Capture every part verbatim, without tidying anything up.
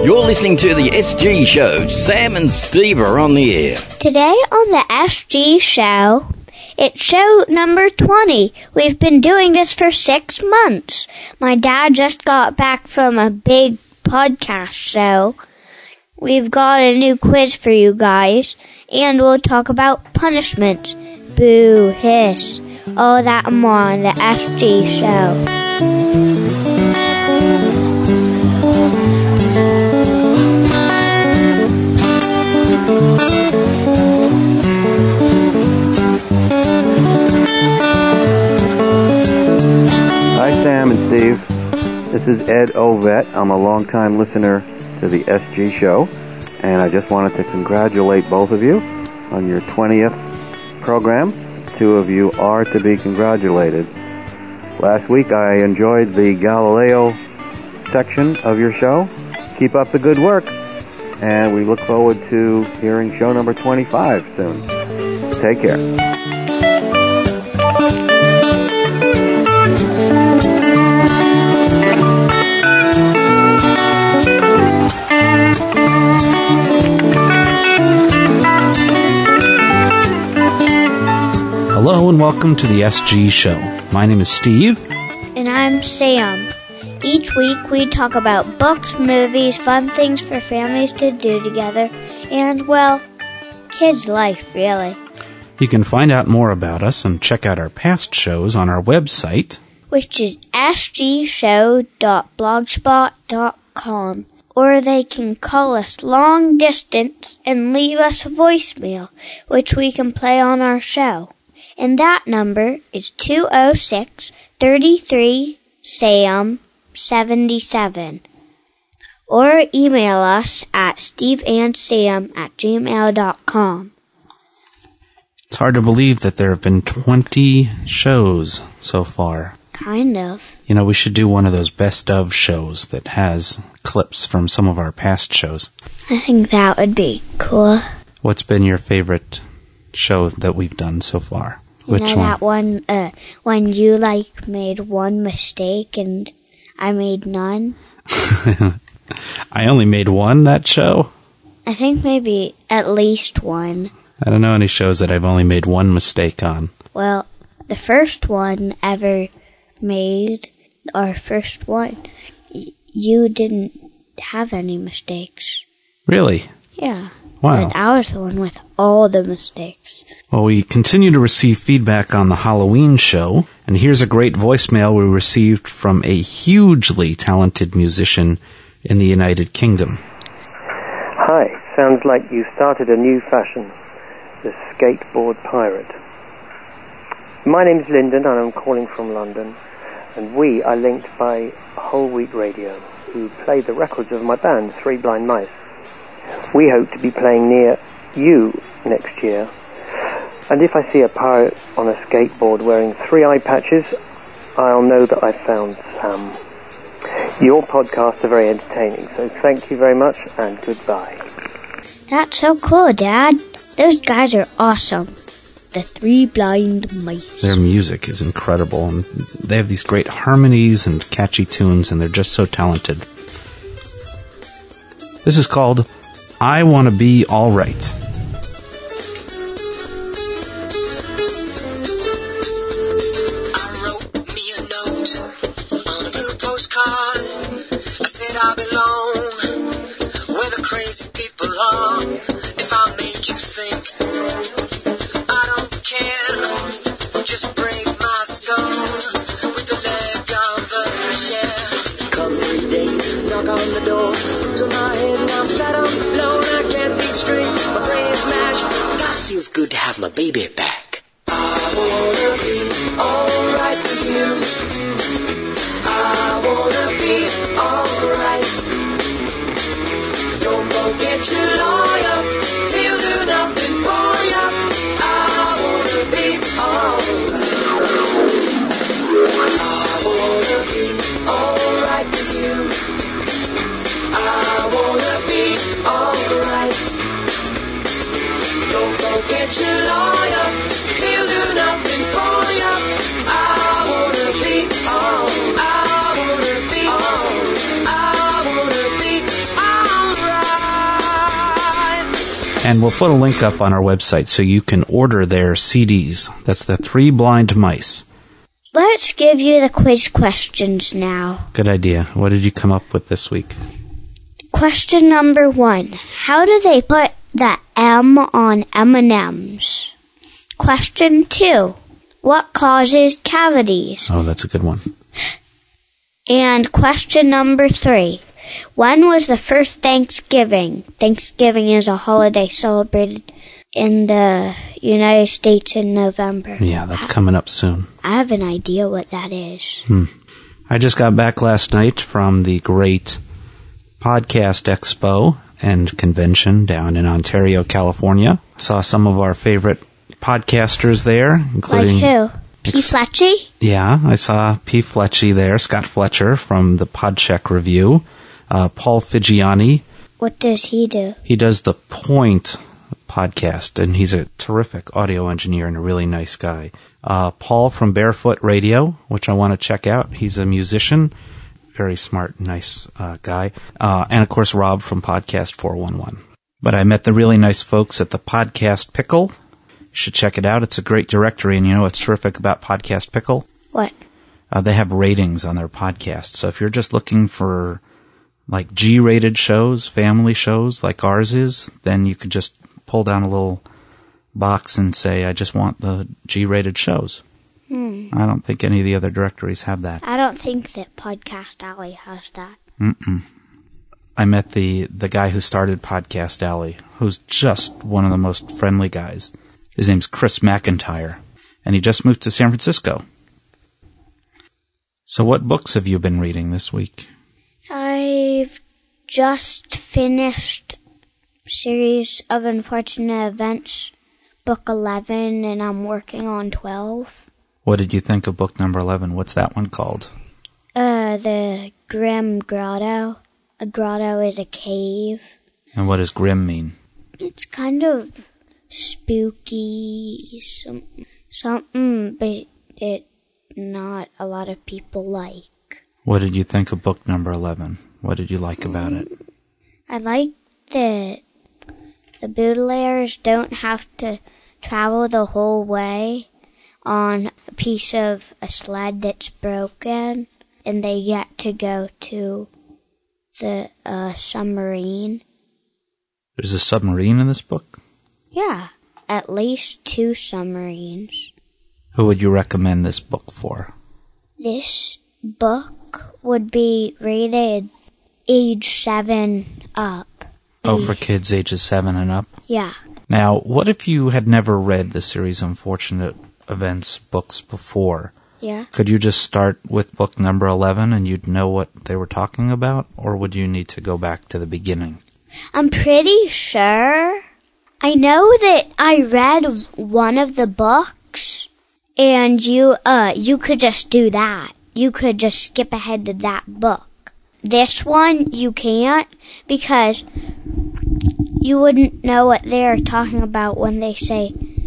You're listening to the S G Show. Sam and Steve are on the air. Today on the S G Show, it's show number twenty. We've been doing this for six months. My dad just got back from a big podcast show. We've got a new quiz for you guys, and we'll talk about punishments. Boo, hiss, all that and more on the S G Show. Hi, Sam and Steve. This is Ed Ovett. I'm a longtime listener to the S G Show, and I just wanted to congratulate both of you on your twentieth program. Two of you are to be congratulated. Last week I enjoyed the Galileo section of your show. Keep up the good work, and we look forward to hearing show number twenty-five soon. Take care. Hello and welcome to the S G Show. My name is Steve. And I'm Sam. Each week we talk about books, movies, fun things for families to do together, and, well, kids' life, really. You can find out more about us and check out our past shows on our website, which is s g show dot blogspot dot com. Or they can call us long distance and leave us a voicemail, which we can play on our show. And that number is two oh six, three three, Sam seventy-seven. Or email us at steveandsam at gmail dot com. It's hard to believe that there have been twenty shows so far. Kind of. You know, we should do one of those best of shows that has clips from some of our past shows. I think that would be cool. What's been your favorite show that we've done so far? You Which know one? that one, uh, when you, like, made one mistake and I made none? I only made one that show? I think maybe at least one. I don't know any shows that I've only made one mistake on. Well, the first one ever made, our first one, y- you didn't have any mistakes. Really? Yeah. Wow. But I was the one with all the mistakes. Well, we continue to receive feedback on the Halloween show, and here's a great voicemail we received from a hugely talented musician in the United Kingdom. Hi, sounds like you started a new fashion, the skateboard pirate. My name's Lyndon and I'm calling from London, and we are linked by Whole Wheat Radio, who play the records of my band, Three Blind Mice. We hope to be playing near you next year, and if I see a pirate on a skateboard wearing three eye patches, I'll know that I found Sam. Your podcasts are very entertaining, so thank you very much and goodbye. That's so cool, Dad. Those guys are awesome. The Three Blind Mice. Their music is incredible, and they have these great harmonies and catchy tunes, and they're just so talented. This is called I Want to Be All Right. I wrote me a note on a blue postcard. I said I belong where the crazy people are. If I made you think, I don't care. Just break my skull with the leg of a chair. Come three days, knock on the door. Who's on my head and I'm flat on the floor. And I can't think straight, my brain is mashed. God, it feels good to have my baby back. I wanna be alright with you. I wanna be alright. Don't go get your lawyer. He'll do nothing for you. I wanna be alright. I wanna be alright with you. I wanna be alright. Don't go get your lawyer. He'll do nothing for you. I wanna be alright. I wanna be alright. I wanna be alright. And we'll put a link up on our website so you can order their C Ds. That's the Three Blind Mice. Let's give you the quiz questions now. Good idea. What did you come up with this week? Question number one. How do they put the M on M and M's? Question two. What causes cavities? Oh, that's a good one. And question number three. When was the first Thanksgiving? Thanksgiving is a holiday celebrated in the United States in November. Yeah, that's coming up soon. I have an idea what that is. Hmm. I just got back last night from the great Podcast Expo and Convention down in Ontario, California. Saw some of our favorite podcasters there, including... Like who? P. Fletchie? Yeah, I saw P. Fletchie there, Scott Fletcher from the Podcheck Review, uh, Paul Figiani. What does he do? He does the Point podcast, and he's a terrific audio engineer and a really nice guy. Uh, Paul from Barefoot Radio, which I want to check out. He's a musician, very smart, nice uh, guy. Uh, and, of course, Rob from Podcast four one one. But I met the really nice folks at the Podcast Pickle. You should check it out. It's a great directory, and you know what's terrific about Podcast Pickle? What? Uh, they have ratings on their podcast. So if you're just looking for, like, G-rated shows, family shows like ours is, then you could just pull down a little box and say, I just want the G-rated shows. Hmm. I don't think any of the other directories have that. I don't think that Podcast Alley has that. Mm-mm. I met the, the guy who started Podcast Alley, who's just one of the most friendly guys. His name's Chris McIntyre, and he just moved to San Francisco. So what books have you been reading this week? I've just finished Series of Unfortunate Events, book eleven, and I'm working on twelve. What did you think of book number eleven? What's that one called? Uh, the Grim Grotto. A grotto is a cave. And what does grim mean? It's kind of spooky, some, something, but it not a lot of people like. What did you think of book number eleven? What did you like about it? I like that the Baudelaires don't have to travel the whole way on a piece of a sled that's broken, and they get to go to the uh, submarine. There's a submarine in this book? Yeah, at least two submarines. Who would you recommend this book for? This book would be rated age seven up. Oh, for kids ages seven and up? Yeah. Now, what if you had never read the series Unfortunate Events books before? Yeah. Could you just start with book number eleven and you'd know what they were talking about? Or would you need to go back to the beginning? I'm pretty sure. I know that I read one of the books, and you, uh, you could just do that. You could just skip ahead to that book. This one, you can't, because you wouldn't know what they're talking about when they say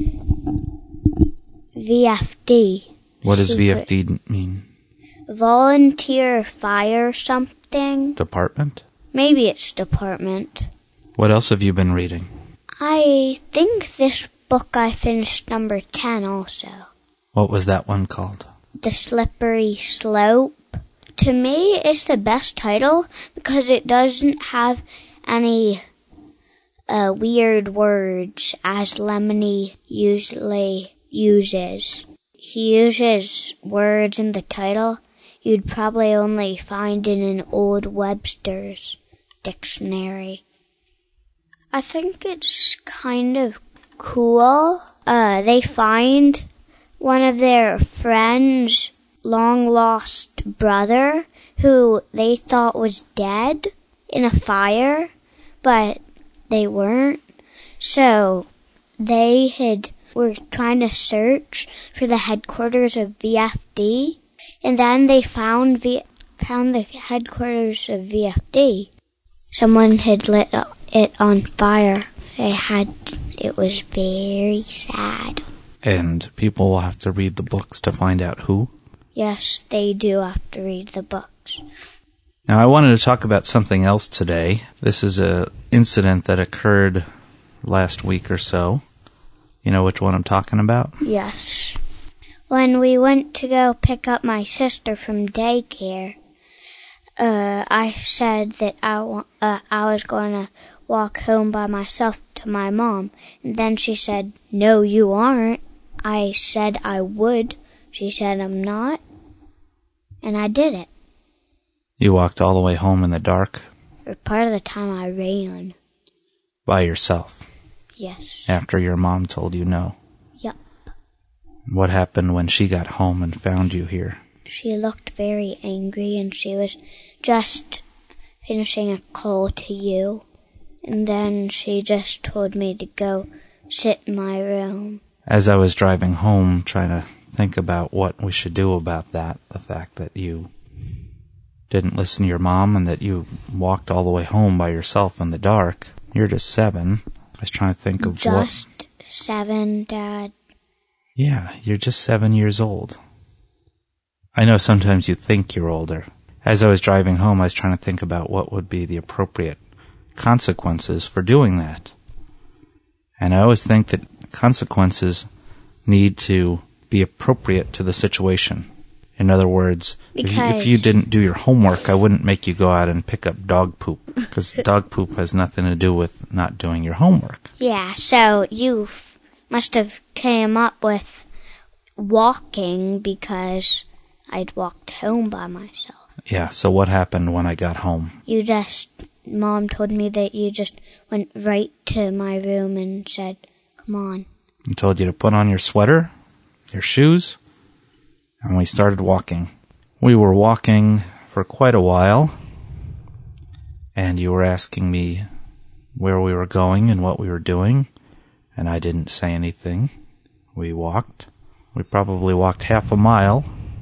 V F D. What does V F D mean? Volunteer Fire something. Department? Maybe it's department. What else have you been reading? I think this book I finished number ten also. What was that one called? The Slippery Slope. To me, it's the best title because it doesn't have any uh, weird words as Lemony usually uses. He uses words in the title you'd probably only find in an old Webster's dictionary. I think it's kind of cool. Uh, they find one of their friends' long-lost brother who they thought was dead in a fire, but they weren't. So they had were trying to search for the headquarters of V F D, and then they found v, found the headquarters of V F D. Someone had lit it on fire. They had it was very sad. And people will have to read the books to find out who? Yes, they do have to read the books. Now, I wanted to talk about something else today. This is an incident that occurred last week or so. You know which one I'm talking about? Yes. When we went to go pick up my sister from daycare, uh, I said that I, wa- uh, I was going to walk home by myself to my mom. And then she said, "No, you aren't." I said I would. She said I'm not. And I did it. You walked all the way home in the dark? For part of the time I ran. By yourself? Yes. After your mom told you no? Yep. What happened when she got home and found you here? She looked very angry, and she was just finishing a call to you. And then she just told me to go sit in my room. As I was driving home, trying to think about what we should do about that, the fact that you didn't listen to your mom and that you walked all the way home by yourself in the dark. You're just seven. I was trying to think of just what... Just seven, Dad. Yeah, you're just seven years old. I know sometimes you think you're older. As I was driving home, I was trying to think about what would be the appropriate consequences for doing that. And I always think that consequences need to be appropriate to the situation. In other words, if you, if you didn't do your homework, I wouldn't make you go out and pick up dog poop, because dog poop has nothing to do with not doing your homework. Yeah, so you must have came up with walking because I'd walked home by myself. Yeah, so what happened when I got home? You just, Mom told me that you just went right to my room and said, "Come on." I told you to put on your sweater, your shoes, and we started walking. We were walking for quite a while, and you were asking me where we were going and what we were doing, and I didn't say anything. We walked. We probably walked half a mile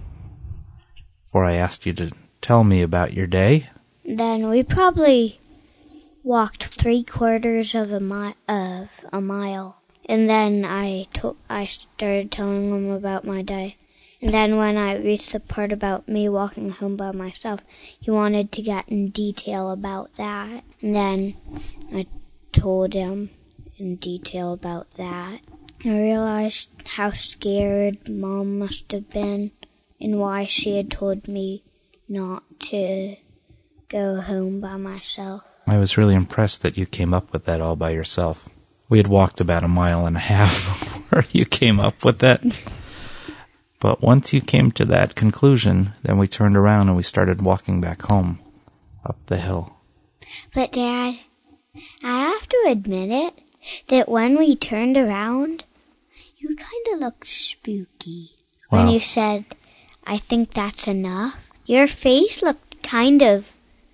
before I asked you to tell me about your day. Then we probably walked three quarters of a, mi- of a mile. And then I, to- I started telling them about my day. And then when I reached the part about me walking home by myself, he wanted to get in detail about that. And then I told him in detail about that. I realized how scared Mom must have been and why she had told me not to go home by myself. I was really impressed that you came up with that all by yourself. We had walked about a mile and a half before you came up with that. But once you came to that conclusion, then we turned around and we started walking back home, up the hill. But, Dad, I have to admit it, that when we turned around, you kind of looked spooky. When Wow. you said, "I think that's enough," your face looked kind of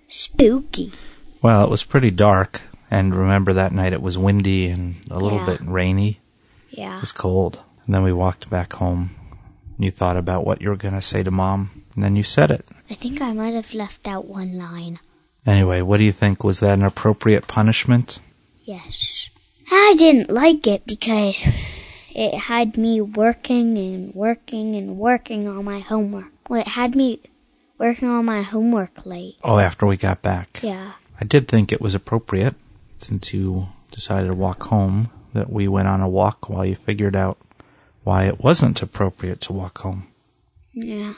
spooky. Well, it was pretty dark, and remember that night it was windy and a little Yeah. bit rainy. Yeah. It was cold. And then we walked back home. You thought about what you were going to say to Mom, and then you said it. I think I might have left out one line. Anyway, what do you think? Was that an appropriate punishment? Yes. I didn't like it because it had me working and working and working on my homework. Well, it had me working on my homework late. Oh, after we got back. Yeah. I did think it was appropriate, since you decided to walk home, that we went on a walk while you figured out why it wasn't appropriate to walk home. Yeah.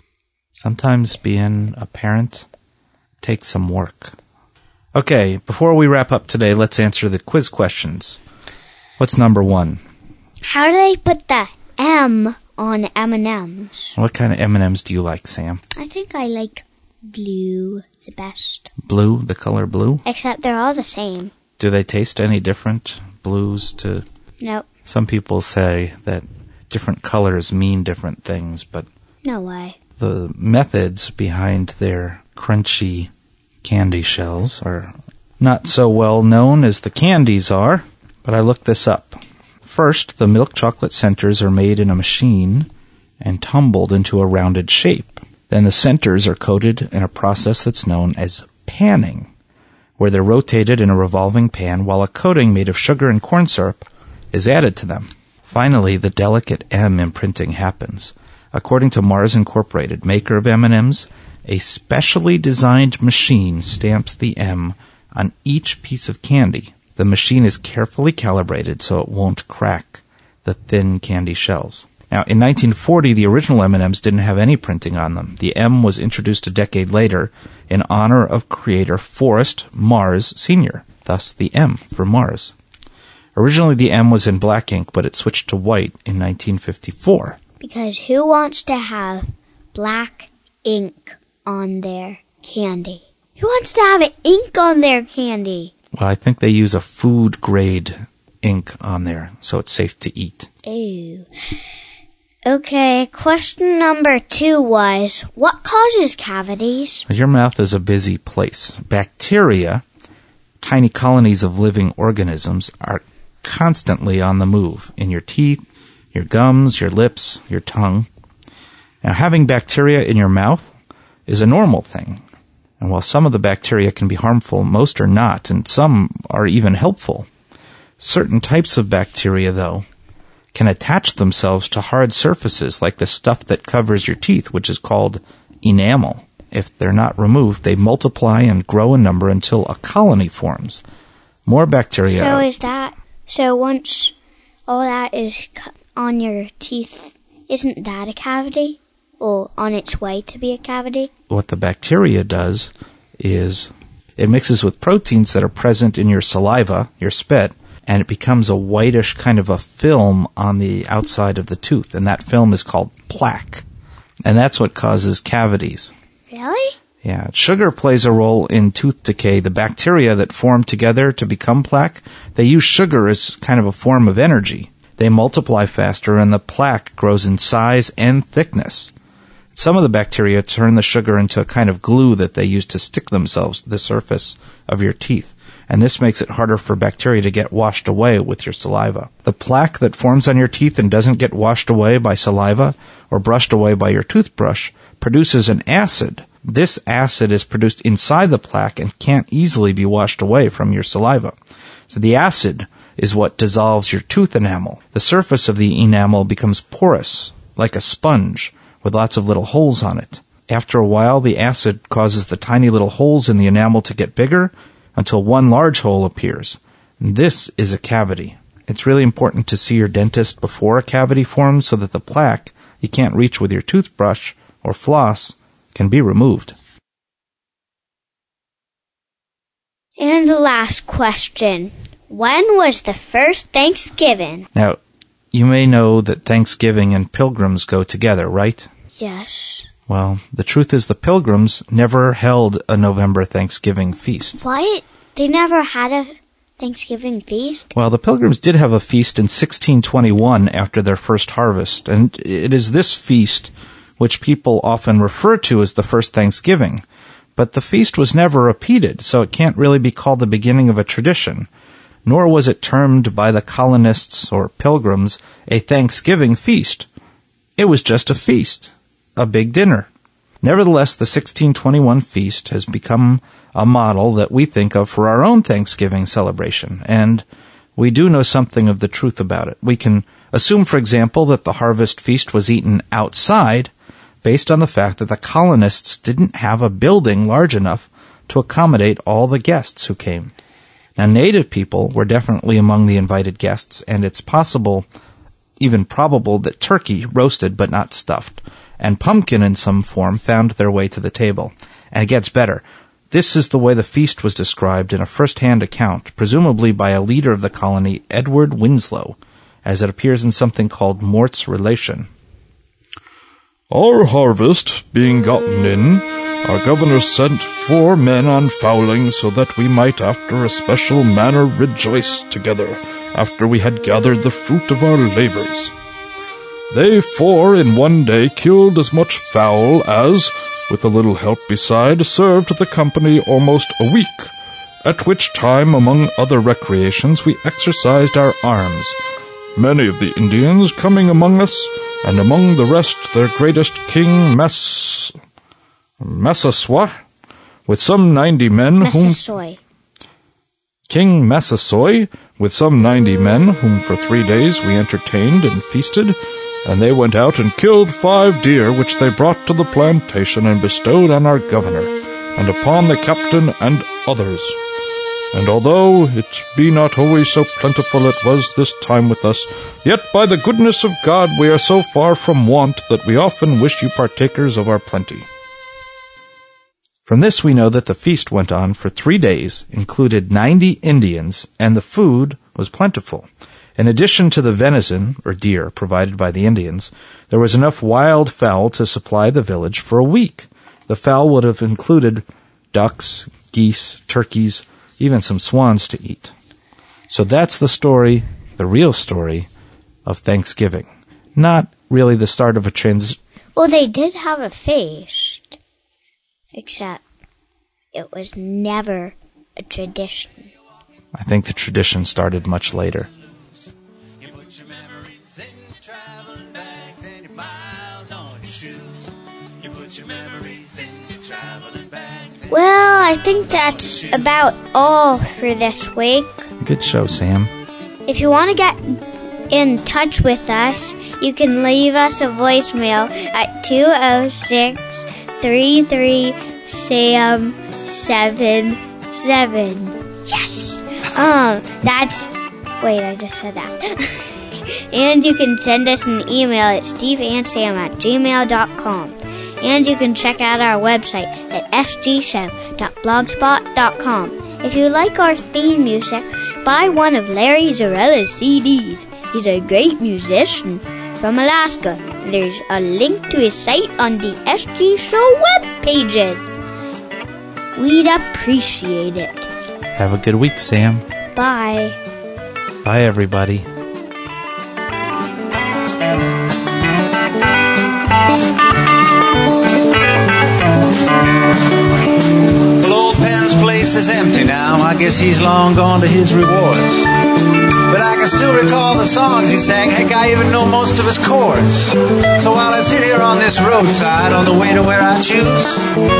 Sometimes being a parent takes some work. Okay, before we wrap up today, let's answer the quiz questions. What's number one? How do they put the M on M and M's? What kind of M and M's do you like, Sam? I think I like blue the best. Blue, the color blue? Except they're all the same. Do they taste any different, blues to... Nope. Some people say that different colors mean different things, but No way. the methods behind their crunchy candy shells are not so well known as the candies are, but I looked this up. First, the milk chocolate centers are made in a machine and tumbled into a rounded shape. Then the centers are coated in a process that's known as panning, where they're rotated in a revolving pan while a coating made of sugar and corn syrup is added to them. Finally, the delicate M imprinting happens. According to Mars Incorporated, maker of M and M's, a specially designed machine stamps the M on each piece of candy. The machine is carefully calibrated so it won't crack the thin candy shells. Now, in nineteen forty, the original M and M's didn't have any printing on them. The M was introduced a decade later in honor of creator Forrest Mars Senior, thus the M for Mars. Originally, the M was in black ink, but it switched to white in nineteen fifty-four. Because who wants to have black ink on their candy? Who wants to have ink on their candy? Well, I think they use a food-grade ink on there, so it's safe to eat. Ew. Okay, question number two was, what causes cavities? Your mouth is a busy place. Bacteria, tiny colonies of living organisms, are constantly on the move in your teeth, your gums, your lips, your tongue. Now, having bacteria in your mouth is a normal thing. And while some of the bacteria can be harmful, most are not, and some are even helpful. Certain types of bacteria, though, can attach themselves to hard surfaces like the stuff that covers your teeth, which is called enamel. If they're not removed, they multiply and grow in number until a colony forms. More bacteria... So is that... So once all that is on your teeth, isn't that a cavity? Or on its way to be a cavity? What the bacteria does is it mixes with proteins that are present in your saliva, your spit, and it becomes a whitish kind of a film on the outside of the tooth, and that film is called plaque. And that's what causes cavities. Really? Yeah. Sugar plays a role in tooth decay. The bacteria that form together to become plaque, they use sugar as kind of a form of energy. They multiply faster, and the plaque grows in size and thickness. Some of the bacteria turn the sugar into a kind of glue that they use to stick themselves to the surface of your teeth, and this makes it harder for bacteria to get washed away with your saliva. The plaque that forms on your teeth and doesn't get washed away by saliva or brushed away by your toothbrush produces an acid. This acid is produced inside the plaque and can't easily be washed away from your saliva. So the acid is what dissolves your tooth enamel. The surface of the enamel becomes porous, like a sponge, with lots of little holes on it. After a while, the acid causes the tiny little holes in the enamel to get bigger until one large hole appears. And this is a cavity. It's really important to see your dentist before a cavity forms so that the plaque you can't reach with your toothbrush or floss can be removed. And the last question. When was the first Thanksgiving? Now, you may know that Thanksgiving and pilgrims go together, right? Yes. Well, the truth is the pilgrims never held a November Thanksgiving feast. What? They never had a Thanksgiving feast? Well, the pilgrims did have a feast in sixteen twenty-one after their first harvest, and it is this feast which people often refer to as the first Thanksgiving. But the feast was never repeated, so it can't really be called the beginning of a tradition. Nor was it termed by the colonists or pilgrims a Thanksgiving feast. It was just a feast, a big dinner. Nevertheless, the sixteen twenty-one feast has become a model that we think of for our own Thanksgiving celebration, and we do know something of the truth about it. We can assume, for example, that the harvest feast was eaten outside based on the fact that the colonists didn't have a building large enough to accommodate all the guests who came. Now, native people were definitely among the invited guests, and it's possible, even probable, that turkey, roasted but not stuffed, and pumpkin in some form found their way to the table. And it gets better. This is the way the feast was described in a first-hand account, presumably by a leader of the colony, Edward Winslow, as it appears in something called Mort's Relation. Our harvest being gotten in, our governor sent four men on fowling, so that we might after a special manner rejoice together, after we had gathered the fruit of our labors. They four in one day killed as much fowl as, with a little help beside, served the company almost a week, at which time, among other recreations, we exercised our arms, many of the Indians coming among us, and among the rest their greatest king, Mess... Massasoit, with some ninety men whom... Massasoit. King Massasoit, with some ninety men, whom for three days we entertained and feasted, and they went out and killed five deer, which they brought to the plantation and bestowed on our governor, and upon the captain and others. And although it be not always so plentiful it was this time with us, yet by the goodness of God we are so far from want that we often wish you partakers of our plenty. From this we know that the feast went on for three days, included ninety Indians, and the food was plentiful. In addition to the venison, or deer, provided by the Indians, there was enough wild fowl to supply the village for a week. The fowl would have included ducks, geese, turkeys, even some swans to eat. So that's the story, the real story, of Thanksgiving. Not really the start of a trans... Well, they did have a feast, except it was never a tradition. I think the tradition started much later. Well, I think that's about all for this week. Good show, Sam. If you want to get in touch with us, you can leave us a voicemail at two oh six, three three, S A M seven seven. Yes! Um, that's... Wait, I just said that. And you can send us an email at steveandsam at gmail dot com. And you can check out our website at s g show dot blogspot dot com. If you like our theme music, buy one of Larry Zarella's C Ds. He's a great musician from Alaska. There's a link to his site on the S G Show web pages. We'd appreciate it. Have a good week, Sam. Bye. Bye, everybody. Is empty now. I guess he's long gone to his rewards. But I can still recall the songs he sang. Heck, I even know most of his chords. So while I sit here on this roadside on the way to where I choose,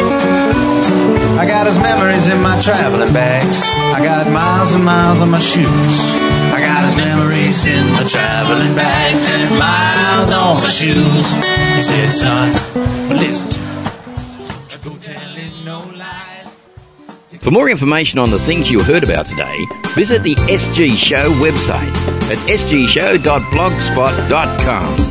I got his memories in my traveling bags. I got miles and miles on my shoes. I got his memories in my traveling bags and miles on my shoes. He said, son, listen to me. Go telling no lies. For more information on the things you heard about today, visit the S G Show website at s g show dot blogspot dot com.